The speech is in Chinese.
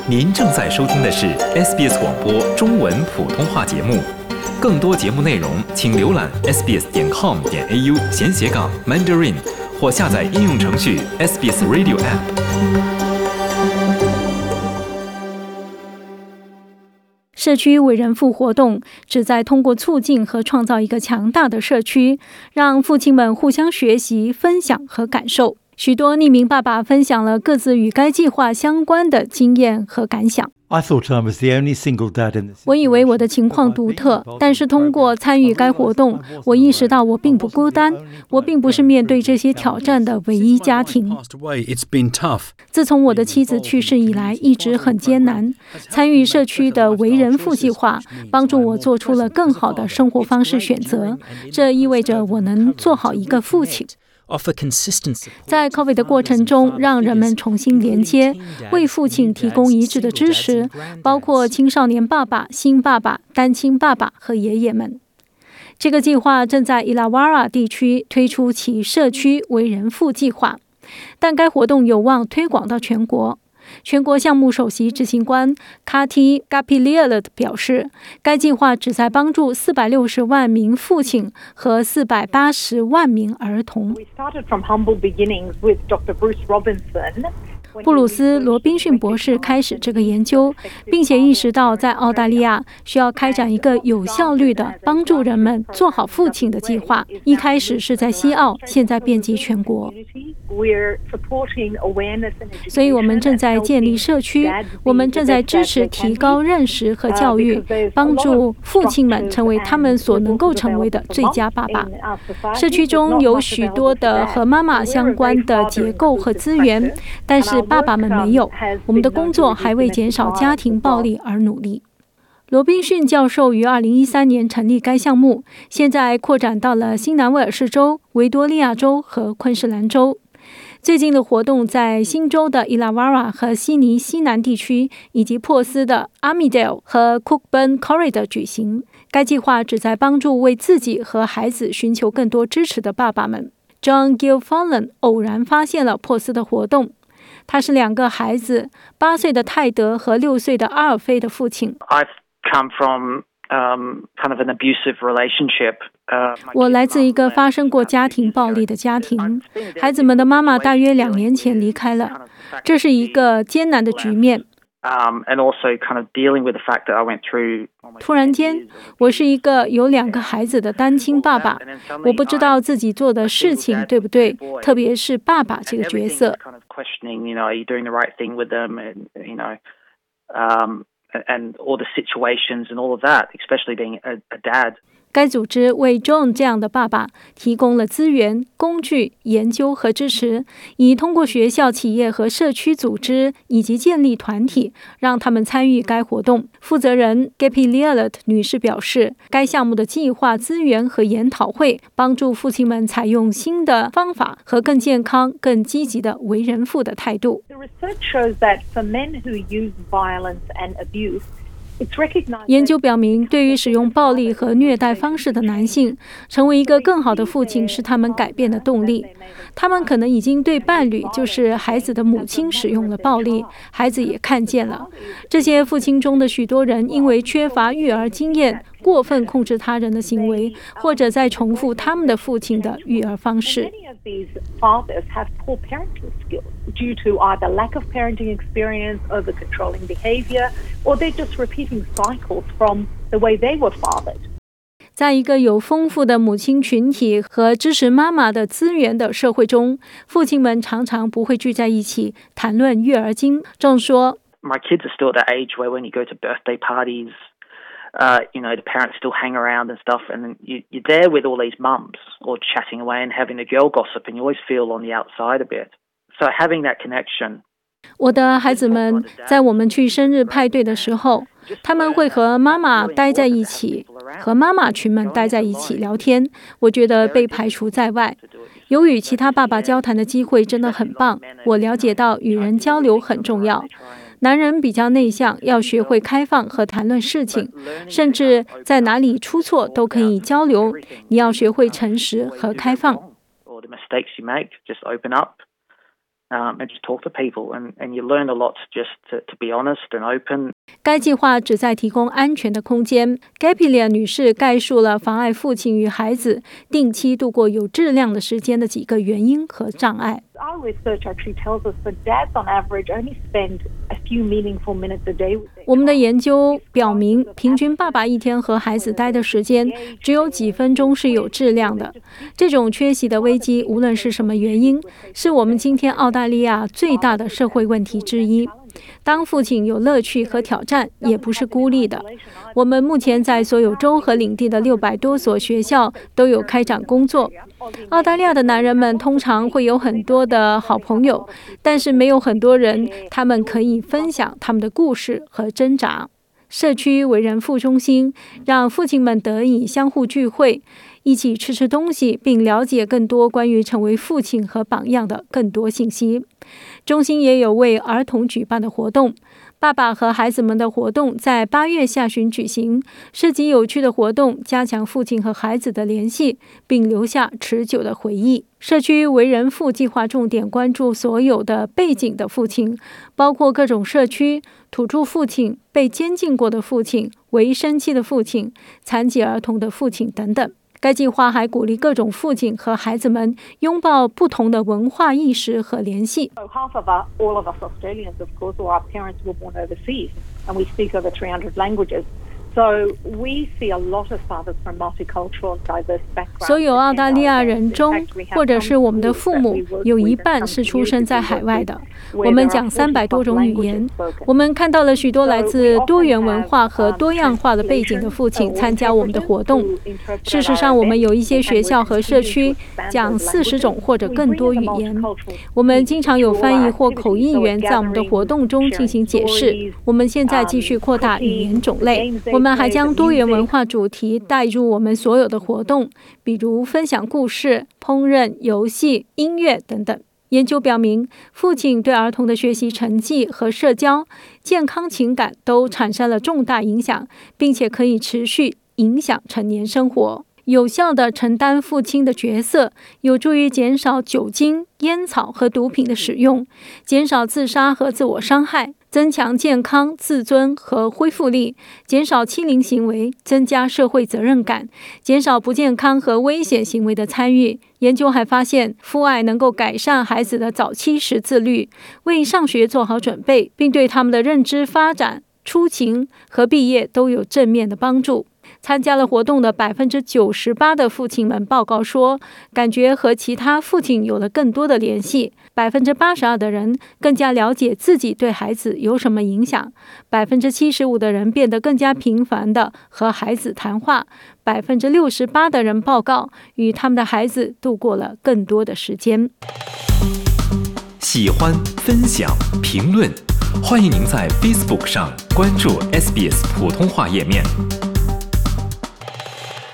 您正在收听的是 SBS 广播中文普通话节目。更多节目内容，请浏览 sbs.com.au/Mandarin 或下载应用程序 SBS Radio App。 社区为人父活动旨在通过促进和创造一个强大的社区，让父亲们互相学习、分享和感受。许多匿名爸爸分享了各自与该计划相关的经验和感想。我以为我的情况独特，但是通过参与该活动，我意识到我并不孤单，我并不是面对这些挑战的唯一家庭。自从我的妻子去世以来，一直很艰难。参与社区的为人父计划，帮助我做出了更好的生活方式选择，这意味着我能做好一个父亲。在 COVID 的过程中，让人们重新连接，为父亲提供一致的支持，包括青少年爸爸、新爸爸、单亲爸爸和爷爷们。这个计划正在 Illawarra 地区推出其社区为人父计划，但该活动有望推广到全国。全国项目首席执行官 Kati Gapilialet 表示，该计划旨在帮助460万名父亲和480万名儿童。布鲁斯·罗宾逊博士开始这个研究，并且意识到在澳大利亚需要开展一个有效率的帮助人们做好父亲的计划。一开始是在西澳，现在遍及全国。所以我们正在建立社区，我们正在支持提高认识和教育，帮助父亲们成为他们所能够成为的最佳爸爸。社区中有许多的和妈妈相关的结构和资源，但是爸爸们没有。我们的工作还为减少家庭暴力而努力。罗宾逊教授于2013年成立该项目，现在扩展到了新南威尔士州、维多利亚州和昆士兰州。最近的活动在新州的 Illawarra 和悉尼西南地区，以及珀斯的 Armidale 和 Cockburn Corridor 举行。该计划旨在帮助为自己和孩子寻求更多支持的爸爸们。John Gilfallen 偶然发现了珀斯的活动。他是2个孩子，8岁的泰德和6岁的阿尔菲的父亲。我来自一个发生过家庭暴力的家庭，孩子们的妈妈大约2年前离开了，这是一个艰难的局面。突然间，我是一个有2个孩子的单亲爸爸，我不知道自己做的事情对不对，特别是爸爸这个角色。该组织为 John 这样的爸爸提供了资源、工具、研究和支持，以通过学校、企业和社区组织以及建立团体，让他们参与该活动。负责人 Gapilialet 女士表示，该项目的计划、资源和研讨会帮助父亲们采用新的方法和更健康、更积极的为人父的态度。研究表明，对于使用暴力和虐待方式的男性，成为一个更好的父亲是他们改变的动力。他们可能已经对伴侣，就是孩子的母亲使用了暴力，孩子也看见了。这些父亲中的许多人因为缺乏育儿经验，过分控制他人的行为，或者在重复他们的父亲的育儿方式。 Due to either lack of parenting experience, over-controlling behavior, or they're just repeating cycles from the way they were fathered. 在一个有丰富的母亲群体和支持妈妈的资源的社会中，父亲们常常不会聚在一起谈论育儿经。正说 My kids are still at that age where when you go to birthday parties, the parents still hang around and stuff, and then you're there with all these mums all chatting away and having a girl gossip, and you always feel on the outside a bit.So having that connection. 我的孩子们在我们去生日派对的时候，他们会和妈妈待在一起，和妈妈群们待在一起聊天。我觉得被排除在外。有与其他爸爸交谈的机会真的很棒。我了解到与人交流很重要。男人比较内向，要学会开放和谈论事情，甚至在哪里出错都可以交流。你要学会诚实和开放。 and just talk to people, and you learn a lot just to be honest and open. 该计划旨在提供安全的空间。Gapilia 女士概述了妨碍父亲与孩子定期度过有质量的时间的几个原因和障碍。 Our research actually tells us that dads on average only spend a few meaningful minutes a day with their 我们的研究表明，平均爸爸一天和孩子待的时间只有几分钟是有质量的。这种缺席的危机，无论是什么原因，是我们今天澳大利亚最大的社会问题之一。当父亲有乐趣和挑战，也不是孤立的。我们目前在所有州和领地的600多所学校都有开展工作。澳大利亚的男人们通常会有很多的好朋友，但是没有很多人，他们可以分享他们的故事和挣扎。社区为人父中心让父亲们得以相互聚会，一起吃东西，并了解更多关于成为父亲和榜样的更多信息。中心也有为儿童举办的活动，爸爸和孩子们的活动在8月下旬举行，涉及有趣的活动，加强父亲和孩子的联系，并留下持久的回忆。社区为人父计划重点关注所有的背景的父亲，包括各种社区、土著父亲、被监禁过的父亲、为生妻的父亲、残疾儿童的父亲等等。该计划还鼓励各种父亲和孩子们拥抱不同的文化意识和联系。 all of us Australians, of course, or our parents were born overseas, and we speak over 300 languages. So we see a lot of fathers from multicultural and diverse backgrounds. 所有澳大利亚人中，或者是我们的父母，有一半是出生在海外的。我们讲300多种语言。我们看到了许多来自多元文化和多样化的背景的父亲参加我们的活动。事实上，我们有一些学校和社区讲40种或者更多语言。我们经常有翻译或口译员在我们的活动中进行解释。我们现在继续扩大语言种类。我们还将多元文化主题带入我们所有的活动，比如分享故事、烹饪、游戏、音乐等等。研究表明，父亲对儿童的学习成绩和社交、健康、情感都产生了重大影响，并且可以持续影响成年生活。有效地承担父亲的角色，有助于减少酒精、烟草和毒品的使用，减少自杀和自我伤害，增强健康、自尊和恢复力，减少欺凌行为，增加社会责任感，减少不健康和危险行为的参与。研究还发现，父爱能够改善孩子的早期识字率，为上学做好准备，并对他们的认知发展、出勤和毕业都有正面的帮助。参加了活动的98%的父亲们报告说，感觉和其他父亲有了更多的联系。82%的人更加了解自己对孩子有什么影响。75%的人变得更加频繁地和孩子谈话。68%的人报告与他们的孩子度过了更多的时间。 喜欢、分享、评论，欢迎您在 Facebook 上关注 SBS 普通话页面。